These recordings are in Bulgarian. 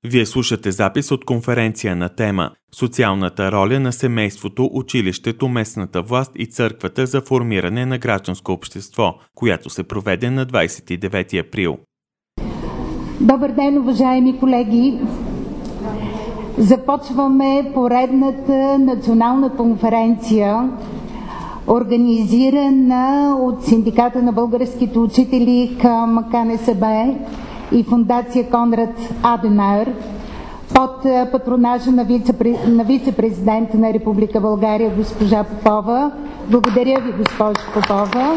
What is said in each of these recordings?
Вие слушате запис от конференция на тема «Социалната роля на семейството, училището, местната власт и църквата за формиране на гражданско общество», която се проведе на 29 април. Добър ден, уважаеми колеги! Започваме поредната национална конференция, организирана от Синдиката на българските учители към КНСБ и Фондация Конрад Аденауер под патронажа на вице-президента на Република България госпожа Попова. Благодаря ви, госпожо Попова.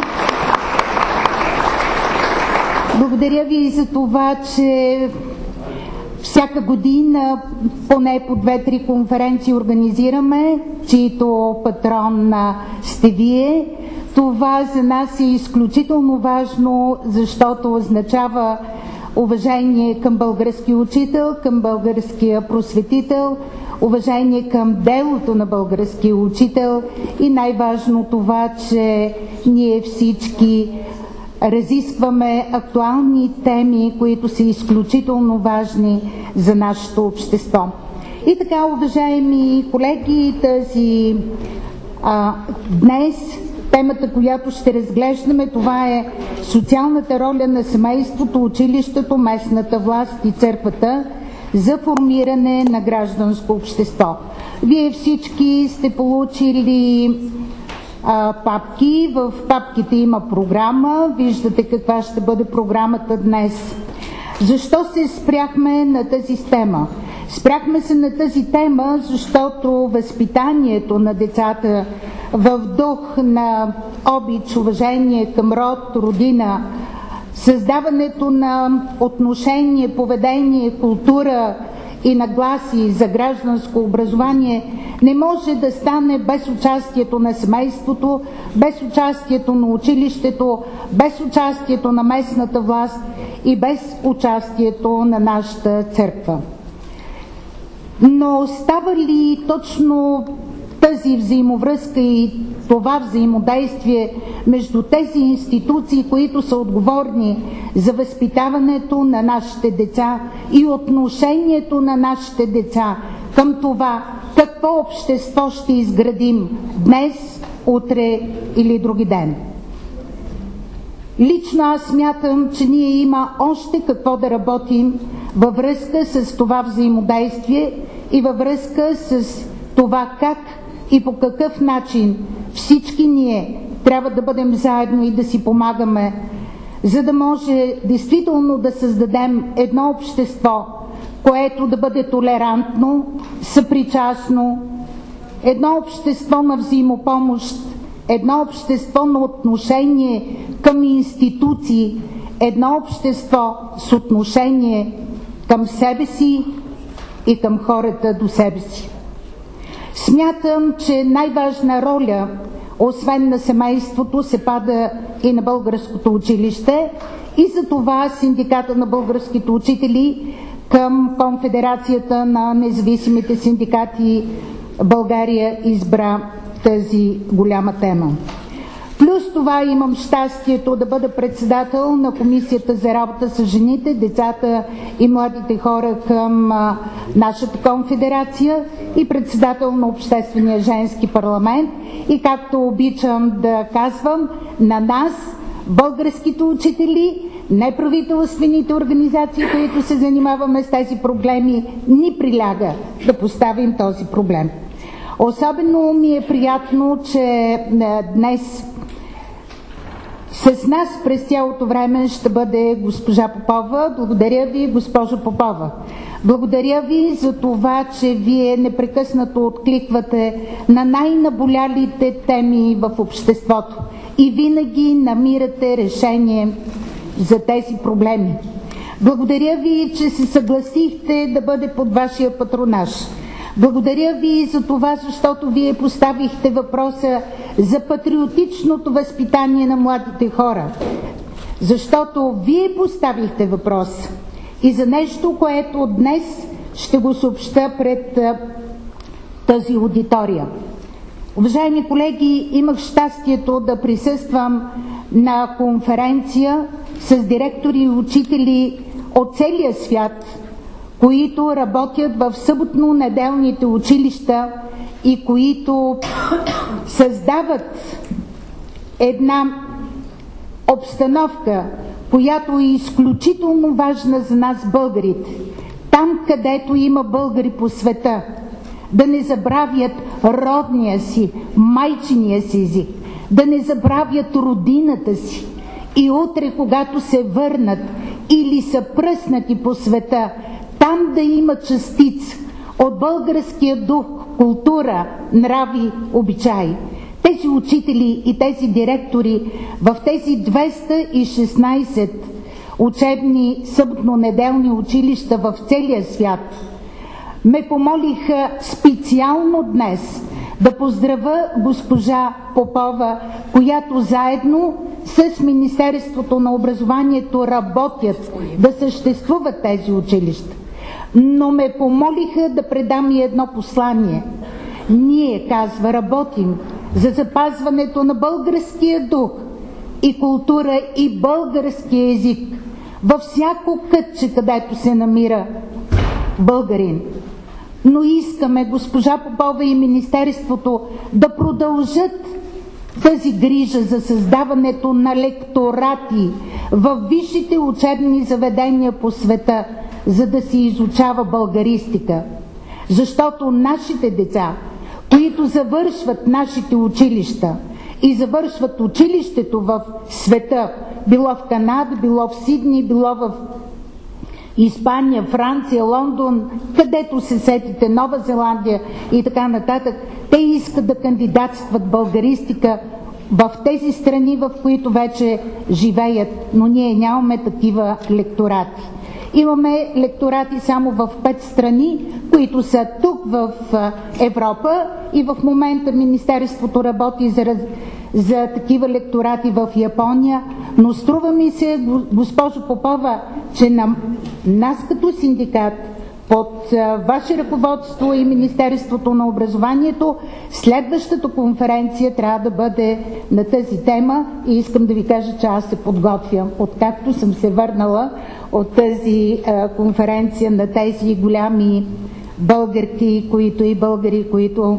Благодаря ви за това, че всяка година поне по 2-3 конференции организираме, чието патрон сте вие. Това за нас е изключително важно, защото означава уважение към българския учител, към българския просветител, уважение към делото на българския учител и най-важно това, че ние всички разискваме актуални теми, които са изключително важни за нашето общество. И така, уважаеми колеги, днес темата, която ще разглеждаме, това е социалната роля на семейството, училището, местната власт и църквата за формиране на гражданско общество. Вие всички сте получили папки. В папките има програма. Виждате каква ще бъде програмата днес. Защо се спряхме на тази тема? Спряхме се на тази тема, защото възпитанието на децата в дух на обич, уважение към род, родина, създаването на отношение, поведение, култура и нагласи за гражданско образование не може да стане без участието на семейството, без участието на училището, без участието на местната власт и без участието на нашата църква. Но става ли точно тази взаимовръзка и това взаимодействие между тези институции, които са отговорни за възпитаването на нашите деца и отношението на нашите деца към това какво общество ще изградим днес, утре или други ден? Лично аз смятам, че ние има още какво да работим във връзка с това взаимодействие и във връзка с това как и по какъв начин всички ние трябва да бъдем заедно и да си помагаме, за да може действително да създадем едно общество, което да бъде толерантно, съпричастно, едно общество на взаимопомощ, едно общество на отношение към институции, едно общество с отношение към себе си и към хората до себе си. Смятам, че най-важна роля, освен на семейството, се пада и на българското училище и за това Синдиката на българските учители към Конфедерацията на независимите синдикати България избра тази голяма тема. Плюс това имам щастието да бъда председател на Комисията за работа с жените, децата и младите хора към нашата конфедерация и председател на Обществения женски парламент. И както обичам да казвам, на нас, българските учители, неправителствените организации, които се занимаваме с тези проблеми, ни приляга да поставим този проблем. Особено ми е приятно, че днес с нас през цялото време ще бъде госпожа Попова. Благодаря ви, госпожо Попова. Благодаря ви за това, че вие непрекъснато откликвате на най-наболялите теми в обществото и винаги намирате решение за тези проблеми. Благодаря ви, че се съгласихте да бъде под вашия патронаж. Благодаря ви за това, защото вие поставихте въпроса за патриотичното възпитание на младите хора. Защото вие поставихте въпрос и за нещо, което днес ще го съобща пред тази аудитория. Уважаеми колеги, имах щастието да присъствам на конференция с директори и учители от целия свят, които работят в съботно-неделните училища и които създават една обстановка, която е изключително важна за нас, българите. Там, където има българи по света, да не забравят родния си, майчиния си език, да не забравят родината си и утре, когато се върнат или са пръснати по света, там да има частица от българския дух, култура, нрави, обичаи. Тези учители и тези директори в тези 216 учебни съботно-неделни училища в целия свят ме помолиха специално днес да поздравя госпожа Попова, която заедно с Министерството на образованието работят да съществуват тези училища. Но ме помолиха да предам и едно послание. Ние, казва, работим за запазването на българския дух и култура и българския език във всяко кътче, където се намира българин. Но искаме госпожа Попова и Министерството да продължат тази грижа за създаването на лекторати в висшите учебни заведения по света, за да се изучава българистика. Защото нашите деца, които завършват нашите училища и завършват училището в света, било в Канада, било в Сидни, било в Испания, Франция, Лондон, където се сетите, Нова Зеландия и така нататък, те искат да кандидатстват българистика в тези страни, в които вече живеят, но ние нямаме такива лекторати. Имаме лекторати само в 5 страни, които са тук в Европа, и в момента Министерството работи за такива лекторати в Япония, но струва ми се, госпожо Попова, че на нас като синдикат под ваше ръководство и Министерството на образованието, следващата конференция трябва да бъде на тази тема и искам да ви кажа, че аз се подготвям. Откакто съм се върнала от тази конференция на тези голями българки, които и българи, които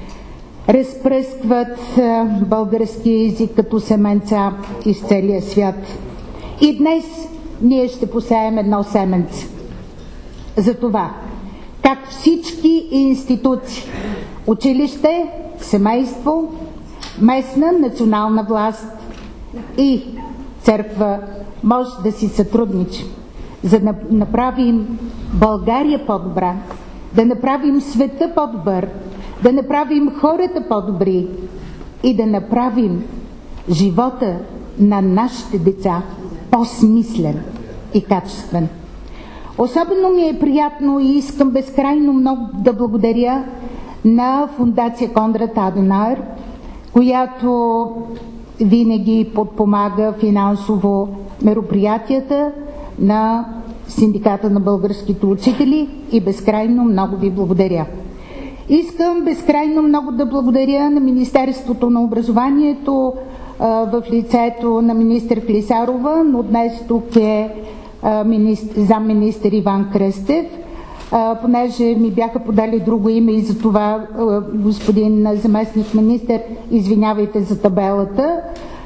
разпръскват български език като семенца из целия свят. И днес ние ще посеем едно семенце за това как всички институции, училище, семейство, местна национална власт и църква може да си сътрудничим, за да направим България по-добра, да направим света по-добър, да направим хората по-добри и да направим живота на нашите деца по-смислен и качествен. Особено ми е приятно и искам безкрайно много да благодаря на Фондация Конрад Аденауер, която винаги подпомага финансово мероприятията на Синдиката на българските учители, и безкрайно много ви благодаря. Искам безкрайно много да благодаря на Министерството на образованието в лицето на министър Клисарова, но днес тук е замминистър Иван Кръстев, понеже ми бяха подали друго име и за това, господин заместник министър, извинявайте за табелата,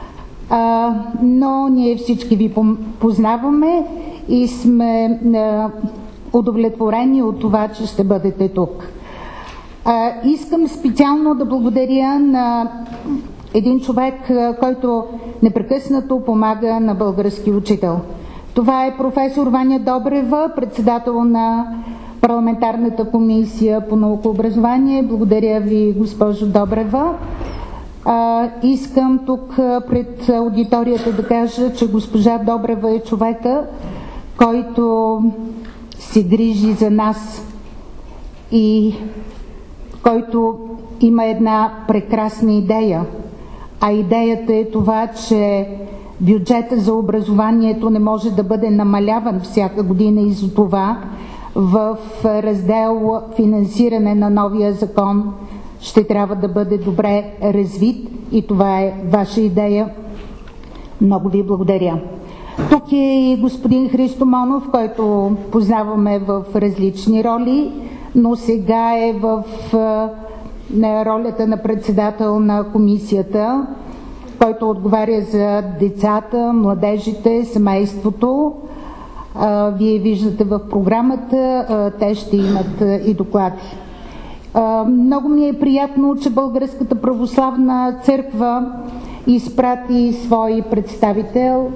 но ние всички ви познаваме и сме удовлетворени от това, че ще бъдете тук. Искам специално да благодаря на един човек, който непрекъснато помага на български учител. Това е професор Ваня Добрева, председател на парламентарната комисия по наука и образование. Благодаря ви, госпожо Добрева. Искам тук пред аудиторията да кажа, че госпожа Добрева е човека, който се грижи за нас и който има една прекрасна идея. А идеята е това, че бюджета за образованието не може да бъде намаляван всяка година, и за това в раздел финансиране на новия закон ще трябва да бъде добре развит, и това е ваша идея. Много ви благодаря. Тук е и господин Христо Монов, който познаваме в различни роли, но сега е в ролята на председател на комисията, който отговаря за децата, младежите, семейството. Вие виждате в програмата, те ще имат и доклади. Много ми е приятно, че Българската православна църква изпрати свой представител,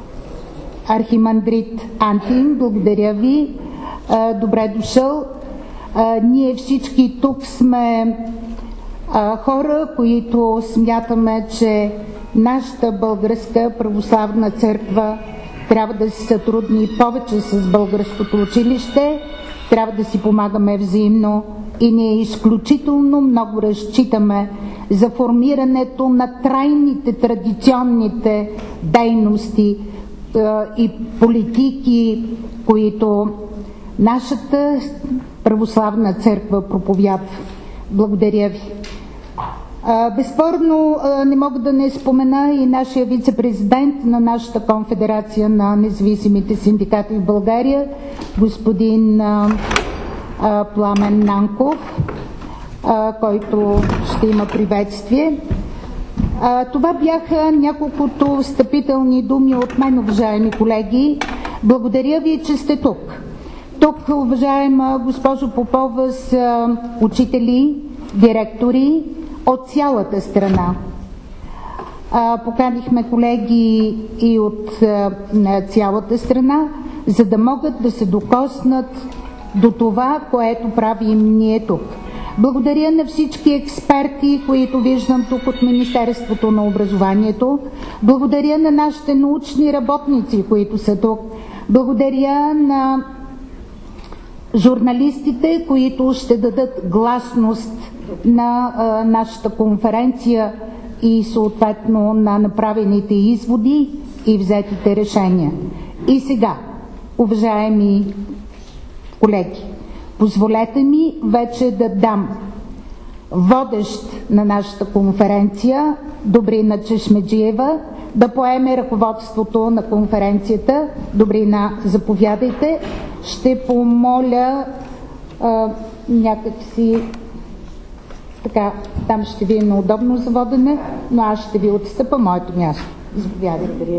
архимандрит Антим. Благодаря ви. Добре дошъл. Ние всички тук сме хора, които смятаме, че нашата Българска православна църква трябва да се сътрудни повече с българското училище, трябва да си помагаме взаимно и ние изключително много разчитаме за формирането на трайните, традиционните дейности и политики, които нашата православна църква проповядва. Благодаря ви. Безспорно не мога да не спомена и нашия вице-президент на нашата конфедерация на независимите синдикати в България, господин Пламен Нанков, който ще има приветствие. Това бяха няколкото встъпителни думи от мен, уважаеми колеги. Благодаря ви, че сте тук. Тук, уважаема госпожо Попова, са учители, директори от цялата страна. Поканихме колеги и от цялата страна, за да могат да се докоснат до това, което правим ние тук. Благодаря на всички експерти, които виждам тук от Министерството на образованието. Благодаря на нашите научни работници, които са тук. Благодаря на журналистите, които ще дадат гласност на нашата конференция и съответно на направените изводи и взетите решения. И сега, уважаеми колеги, позволете ми вече да дам водещ на нашата конференция Добрина Чешмеджиева да поеме ръководството на конференцията. Добрина, заповядайте. Ще помоля някакси така, там ще ви е неудобно за водене, но аз ще ви отстъпа моето място. Заповядайте.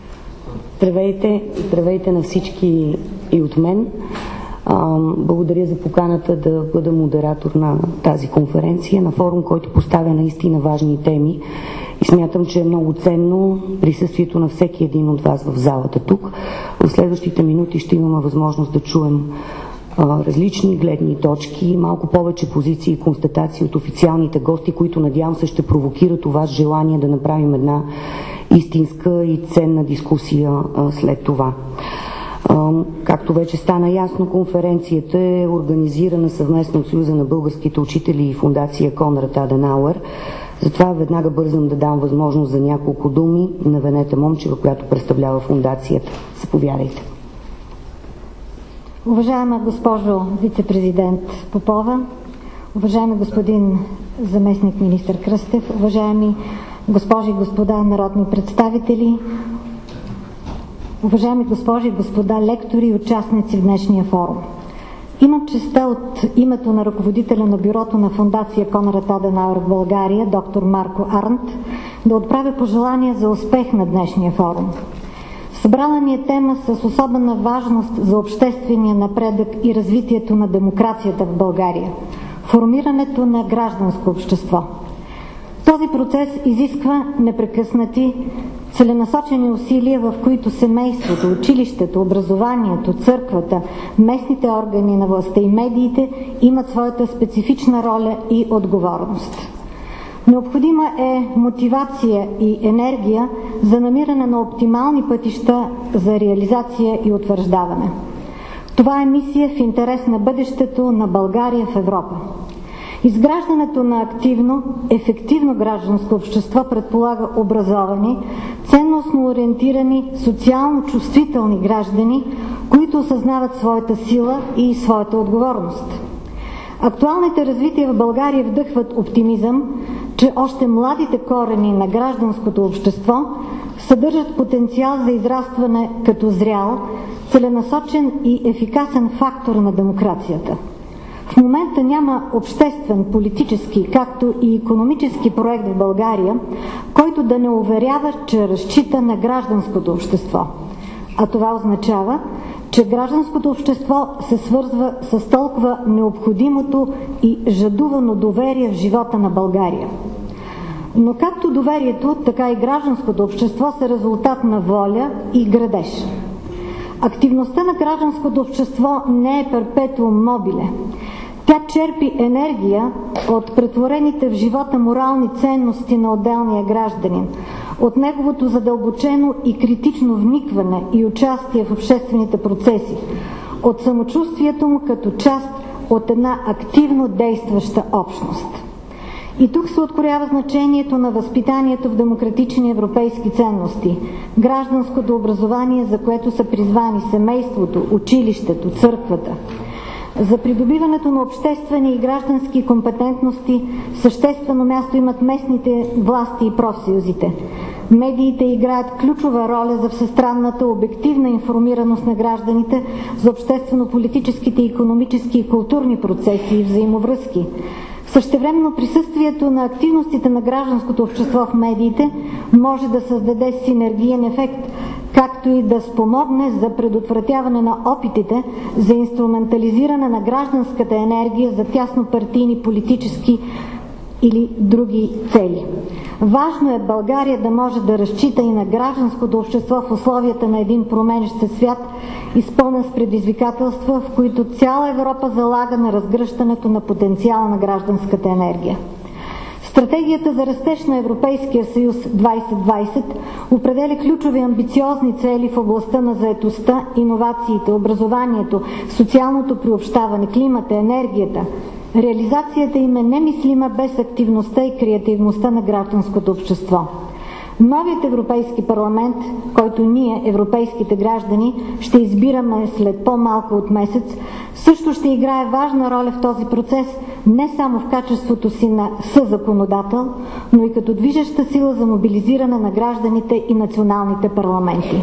Здравейте на всички и от мен. Благодаря за поканата да бъда модератор на тази конференция, на форум, който поставя наистина важни теми и смятам, че е много ценно присъствието на всеки един от вас в залата тук. В следващите минути ще имаме възможност да чуем различни гледни точки, малко повече позиции и констатации от официалните гости, които надявам се ще провокират у вас желание да направим една истинска и ценна дискусия след това. Както вече стана ясно, конференцията е организирана съвместно от Съюза на българските учители и фондация Конрад Аденауер. Затова веднага бързам да дам възможност за няколко думи на Венета Момчева, която представлява фондацията. Заповядайте. Уважаема госпожо вице-президент Попова, уважаеми господин заместник министър Кръстев, уважаеми госпожи и господа народни представители, уважаеми госпожи и господа лектори и участници в днешния форум. Имам честта от името на ръководителя на бюрото на фондация Конрад Аденауер в България, доктор Марко Арнт, да отправя пожелания за успех на днешния форум. Събрана ни е тема с особена важност за обществения напредък и развитието на демокрацията в България – формирането на гражданско общество. Този процес изисква непрекъснати, целенасочени усилия, в които семейството, училището, образованието, църквата, местните органи на властта и медиите имат своята специфична роля и отговорност. Необходима е мотивация и енергия за намиране на оптимални пътища за реализация и утвърждаване. Това е мисия в интерес на бъдещето на България в Европа. Изграждането на активно, ефективно гражданско общество предполага образовани, ценностно ориентирани, социално чувствителни граждани, които осъзнават своята сила и своята отговорност. Актуалните развития в България вдъхват оптимизъм, че още младите корени на гражданското общество съдържат потенциал за израстване като зрял, целенасочен и ефикасен фактор на демокрацията. В момента няма обществен, политически, както и икономически проект в България, който да не уверява, че разчита на гражданското общество. А това означава, че гражданското общество се свързва с толкова необходимото и жадувано доверие в живота на България. Но както доверието, така и гражданското общество са резултат на воля и градеж. Активността на гражданското общество не е перпетуум мобиле. Тя черпи енергия от претворените в живота морални ценности на отделния гражданин, от неговото задълбочено и критично вникване и участие в обществените процеси, от самочувствието му като част от една активно действаща общност. И тук се откроява значението на възпитанието в демократични европейски ценности, гражданското образование, за което са призвани семейството, училището, църквата. За придобиването на обществени и граждански компетентности съществено място имат местните власти и профсъюзите. Медиите играят ключова роля за всестранната обективна информираност на гражданите за обществено-политическите, икономически и културни процеси и взаимовръзки. Същевременно присъствието на активностите на гражданското общество в медиите може да създаде синергиен ефект, както и да спомогне за предотвратяване на опитите за инструментализиране на гражданската енергия за тяснопартийни политически или други цели. Важно е България да може да разчита и на гражданското общество в условията на един променящ се свят, изпълнен с предизвикателства, в които цяла Европа залага на разгръщането на потенциала на гражданската енергия. Стратегията за растеж на Европейския съюз 2020 определя ключови амбициозни цели в областта на заетостта, иновациите, образованието, социалното приобщаване, климата, енергията. Реализацията им е немислима без активността и креативността на гражданското общество. Новият Европейски парламент, който ние, европейските граждани, ще избираме след по-малко от месец, също ще играе важна роля в този процес, не само в качеството си на съзаконодател, но и като движеща сила за мобилизиране на гражданите и националните парламенти.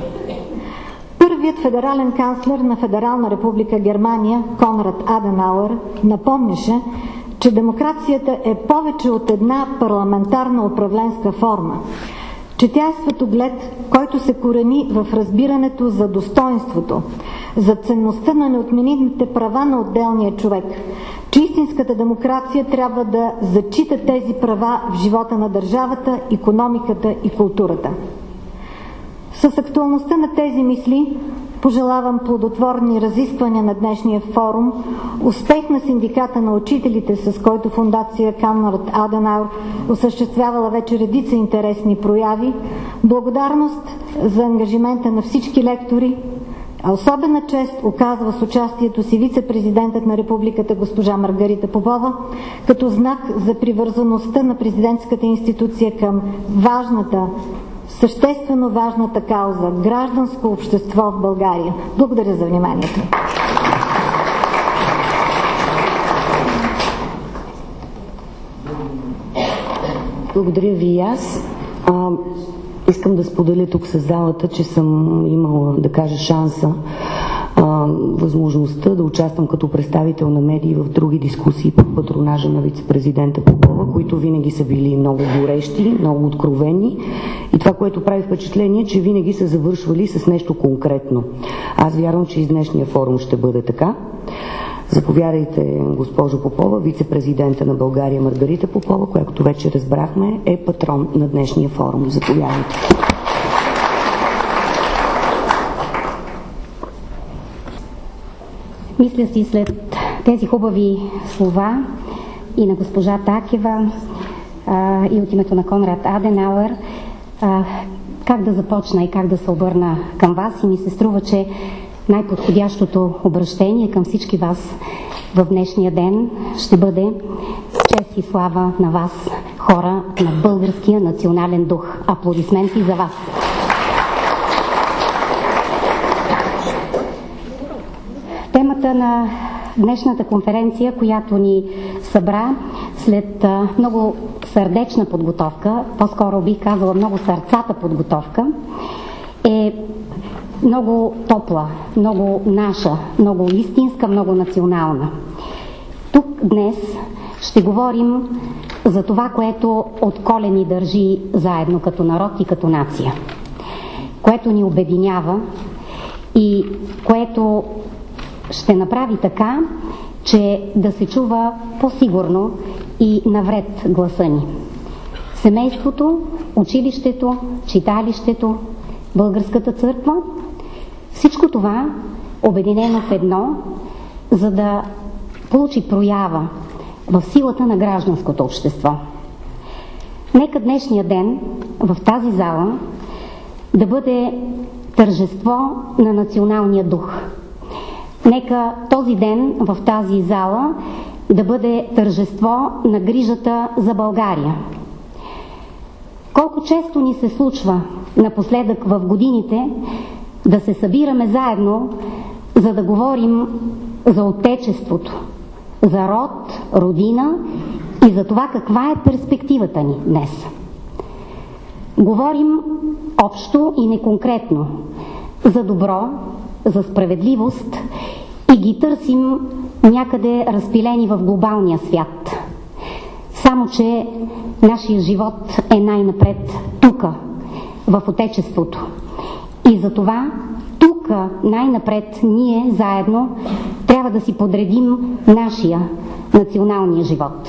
Първият федерален канцлер на Федерална република Германия, Конрад Аденауер, напомняше, че демокрацията е повече от една парламентарна управленска форма, че тя е светоглед, който се корени в разбирането за достоинството, за ценността на неотменимите права на отделния човек, че истинската демокрация трябва да зачита тези права в живота на държавата, икономиката и културата. С актуалността на тези мисли пожелавам плодотворни разисквания на днешния форум, успех на синдиката на учителите, с който фондация Конрад Аденауер осъществявала вече редица интересни прояви, благодарност за ангажимента на всички лектори, а особена чест оказва с участието си вице-президентът на републиката госпожа Маргарита Попова, като знак за привързаността на президентската институция към съществено важната кауза – гражданско общество в България. Благодаря за вниманието. Благодаря ви и аз. Искам да споделя тук с залата, че съм имала, да кажа, шанса, възможността да участвам като представител на медии в други дискусии под патронажа на вице-президента Попова, които винаги са били много горещи, много откровени и това, което прави впечатление, че винаги са завършвали с нещо конкретно. Аз вярвам, че и днешния форум ще бъде така. Заповядайте, госпожо Попова, вице-президента на България Маргарита Попова, която вече разбрахме е патрон на днешния форум. Заповядайте. Мисля си след тези хубави слова и на госпожа Такева и от името на Конрад Аденауер, как да започна и как да се обърна към вас, и ми се струва, че най-подходящото обращение към всички вас в днешния ден ще бъде чест и слава на вас, хора на българския национален дух. Аплодисменти за вас! Темата на днешната конференция, която ни събра след много сърдечна подготовка, по-скоро бих казала много сърцата подготовка, е много топла, много наша, много истинска, много национална. Тук днес ще говорим за това, което от коле ни държи заедно като народ и като нация, което ни обединява и което ще направи така, че да се чува по-сигурно и навред гласа ни. Семейството, училището, читалището, българската църква, всичко това обединено в едно, за да получи проява в силата на гражданското общество. Нека днешния ден в тази зала да бъде тържество на националния дух. Нека този ден в тази зала да бъде тържество на грижата за България. Колко често ни се случва напоследък в годините да се събираме заедно, за да говорим за отечеството, за род, родина и за това каква е перспективата ни днес. Говорим общо и неконкретно за добро, за справедливост и ги търсим някъде разпилени в глобалния свят. Само че нашия живот е най-напред тука, в отечеството. И затова тук най-напред ние заедно трябва да си подредим нашия националния живот.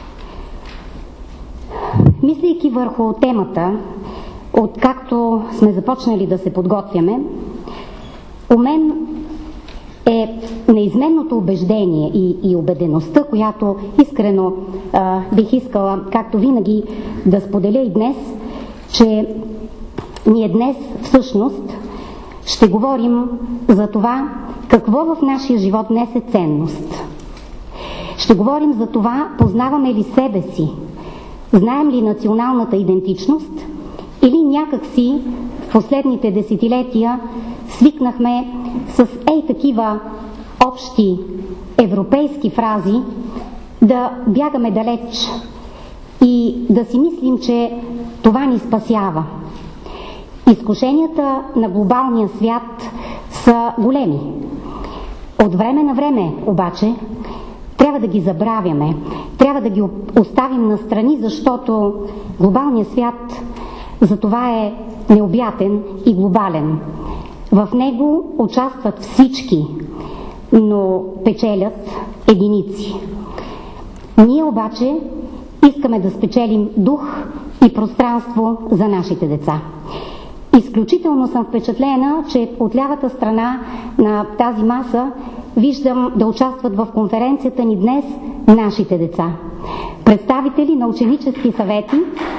Мислейки върху темата, откакто сме започнали да се подготвяме, у мен е неизменното убеждение и убедеността, която искрено бих искала, както винаги, да споделя и днес, че ние днес всъщност ще говорим за това какво в нашия живот днес е ценност. Ще говорим за това, познаваме ли себе си, знаем ли националната идентичност или някак си в последните десетилетия свикнахме с такива общи европейски фрази да бягаме далеч и да си мислим, че това ни спасява. Изкушенията на глобалния свят са големи. От време на време обаче трябва да ги забравяме, трябва да ги оставим настрани, защото глобалният свят за това е необятен и глобален. В него участват всички, но печелят единици. Ние обаче искаме да спечелим дух и пространство за нашите деца. Изключително съм впечатлена, че от лявата страна на тази маса виждам да участват в конференцията ни днес нашите деца. Представители на ученически съвети,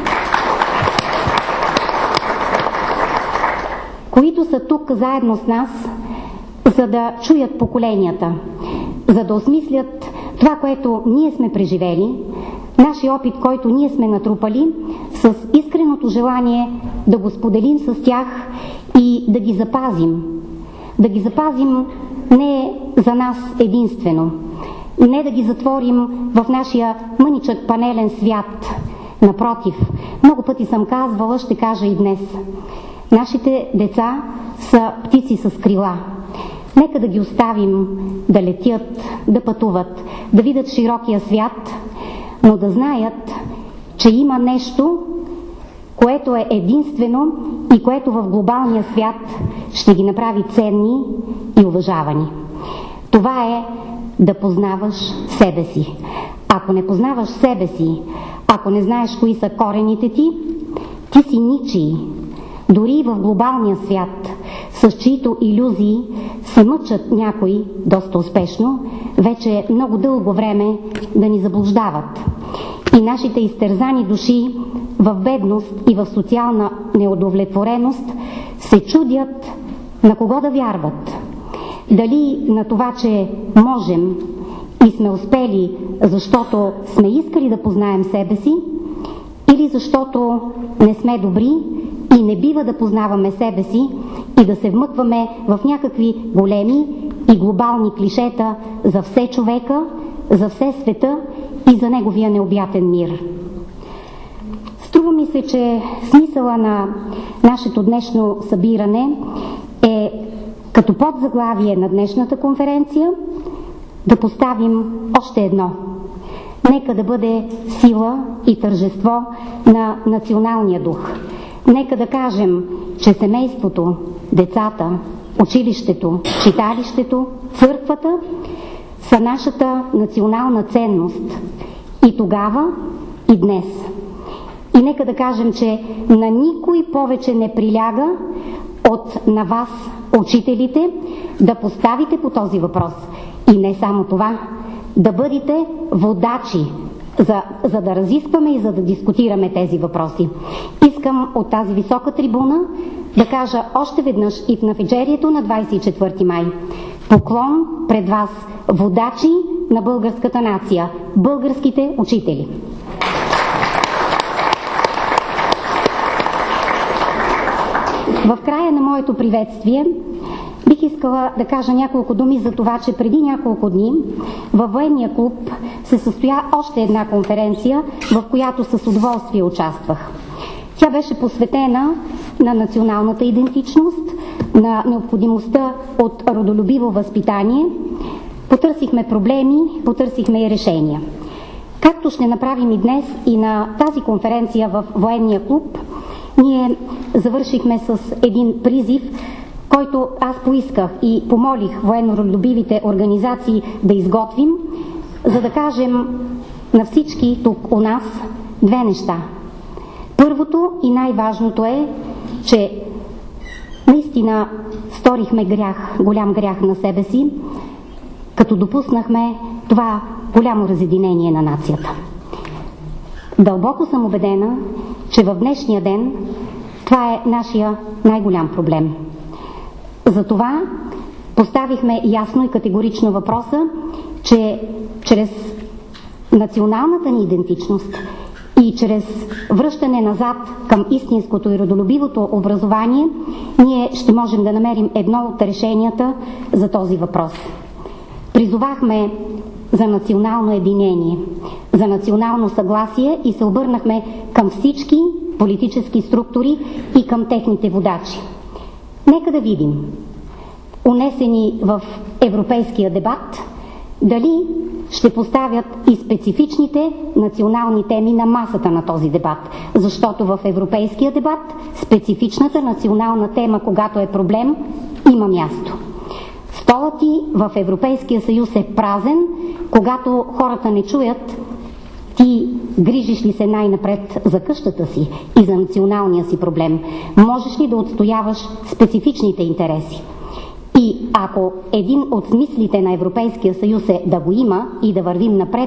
които са тук заедно с нас, за да чуят поколенията, за да осмислят това, което ние сме преживели, нашия опит, който ние сме натрупали, с искреното желание да го споделим с тях и да ги запазим. Да ги запазим не за нас единствено, не да ги затворим в нашия мъничък панелен свят. Напротив, много пъти съм казвала, ще кажа и днес. Нашите деца са птици с крила. Нека да ги оставим да летят, да пътуват, да видят широкия свят, но да знаят, че има нещо, което е единствено и което в глобалния свят ще ги направи ценни и уважавани. Това е да познаваш себе си. Ако не познаваш себе си, ако не знаеш кои са корените ти, ти си ничий. Дори и в глобалния свят, с чието илюзии се мъчат някои доста успешно, вече много дълго време да ни заблуждават. И нашите изтерзани души в бедност и в социална неудовлетвореност се чудят на кого да вярват. Дали на това, че можем и сме успели, защото сме искали да познаем себе си, или защото не сме добри и не бива да познаваме себе си и да се вмъкваме в някакви големи и глобални клишета за все човека, за все света и за неговия необятен мир. Струва ми се, че смисъла на нашето днешно събиране е като подзаглавие на днешната конференция да поставим още едно. Нека да бъде сила и тържество на националния дух. Нека да кажем, че семейството, децата, училището, читалището, църквата са нашата национална ценност и тогава, и днес. И нека да кажем, че на никой повече не приляга от на вас, учителите, да поставите по този въпрос. И не само това, да бъдете водачи, за да разискваме и за да дискутираме тези въпроси. Искам от тази висока трибуна да кажа още веднъж и в навечерието на 24 май. Поклон пред вас, водачи на българската нация, българските учители. В края на моето приветствие бих искала да кажа няколко думи за това, че преди няколко дни във военния клуб се състоя още една конференция, в която с удоволствие участвах. Тя беше посветена на националната идентичност, на необходимостта от родолюбиво възпитание. Потърсихме проблеми, потърсихме и решения. Както ще направим и днес и на тази конференция в военния клуб, ние завършихме с един призив, който аз поисках и помолих военно-родолюбивите организации да изготвим, за да кажем на всички тук у нас две неща. Първото и най-важното е, че наистина сторихме грях, голям грях на себе си, като допуснахме това голямо разединение на нацията. Дълбоко съм убедена, че в днешния ден това е нашия най-голям проблем. Затова поставихме ясно и категорично въпроса, че чрез националната ни идентичност и чрез връщане назад към истинското и родолюбивото образование, ние ще можем да намерим едно от решенията за този въпрос. Призовахме за национално единение, за национално съгласие и се обърнахме към всички политически структури и към техните водачи. Нека да видим, унесени в европейския дебат, дали ще поставят и специфичните национални теми на масата на този дебат. Защото в европейския дебат специфичната национална тема, когато е проблем, има място. Столът ти в Европейския съюз е празен, когато хората не чуят ти грижиш ли се най-напред за къщата си и за националния си проблем. Можеш ли да отстояваш специфичните интереси? И ако един от смислите на Европейския съюз е да го има и да вървим напред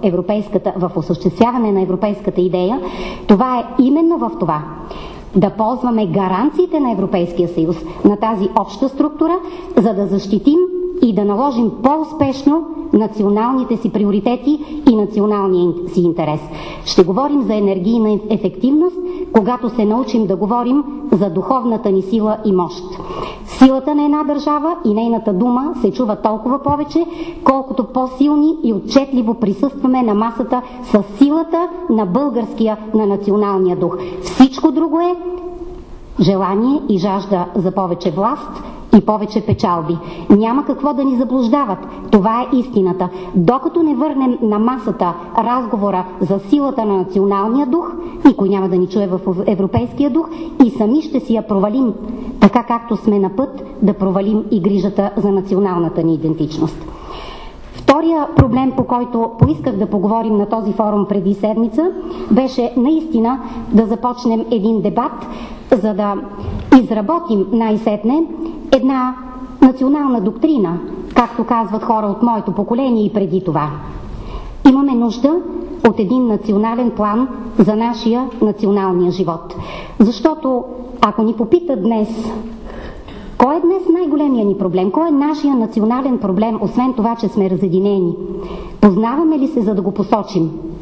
в осъществяване на европейската идея, това е именно в това. Да ползваме гаранциите на Европейския съюз, на тази обща структура, за да защитим и да наложим по-успешно националните си приоритети и националния си интерес. Ще говорим за енергийна ефективност, когато се научим да говорим за духовната ни сила и мощ. Силата на една държава и нейната дума се чува толкова повече, колкото по-силни и отчетливо присъстваме на масата с силата на българския, на националния дух. Всичко друго е желание и жажда за повече власт и повече печалби. Няма какво да ни заблуждават. Това е истината. Докато не върнем на масата разговора за силата на националния дух, никой няма да ни чуе в европейския дух и сами ще си я провалим, така както сме на път да провалим и грижата за националната ни идентичност. Втория проблем, по който поисках да поговорим на този форум преди седмица, беше наистина да започнем един дебат, за да изработим най-сетне една национална доктрина, както казват хора от моето поколение и преди това. Имаме нужда от един национален план за нашия националния живот. Защото ако ни попитат днес, кой е днес най-големия ни проблем? Кой е нашия национален проблем, освен това, че сме разединени? Познаваме ли се, за да го посочим?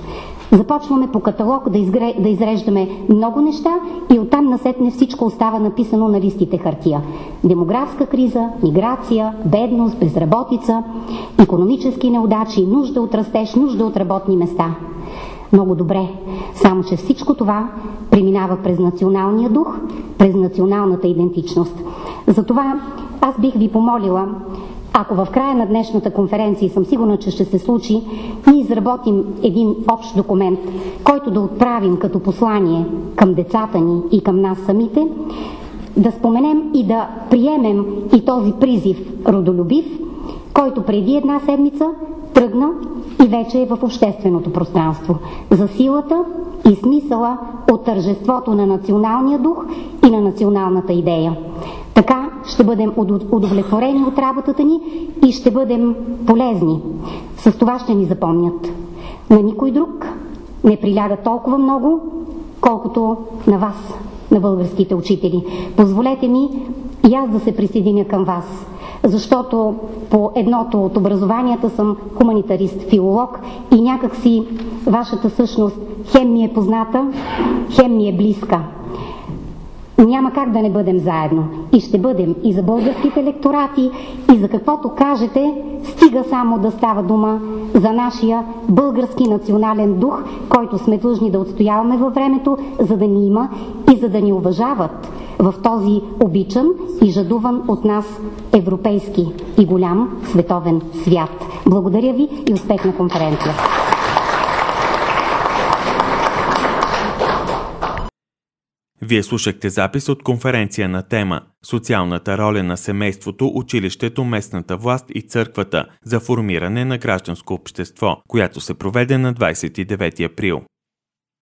Започваме по каталог да изреждаме много неща и оттам насетне всичко остава написано на листите хартия. Демографска криза, миграция, бедност, безработица, икономически неудачи, нужда от растеж, нужда от работни места. Много добре, само че всичко това преминава през националния дух, през националната идентичност. Затова аз бих ви помолила, ако в края на днешната конференция, и съм сигурна, че ще се случи, ние изработим един общ документ, който да отправим като послание към децата ни и към нас самите, да споменем и да приемем и този призив родолюбив, който преди една седмица тръгна и вече е в общественото пространство, за силата и смисъла от тържеството на националния дух и на националната идея. Така ще бъдем удовлетворени от работата ни и ще бъдем полезни. С това ще ни запомнят. На никой друг не приляга толкова много, колкото на вас, на българските учители. Позволете ми и аз да се присъединя към вас, защото по едното от образованията съм хуманитарист, филолог и някакси вашата същност хем ми е позната, хем ми е близка. Няма как да не бъдем заедно. И ще бъдем и за българските лекторати, и за каквото кажете, стига само да става дума за нашия български национален дух, който сме длъжни да отстояваме във времето, за да ни има и за да ни уважават в този обичан и жадуван от нас европейски и голям световен свят. Благодаря ви и успех на конференция! Вие слушахте запис от конференция на тема «Социалната роля на семейството, училището, местната власт и църквата за формиране на гражданско общество», която се проведе на 29 април.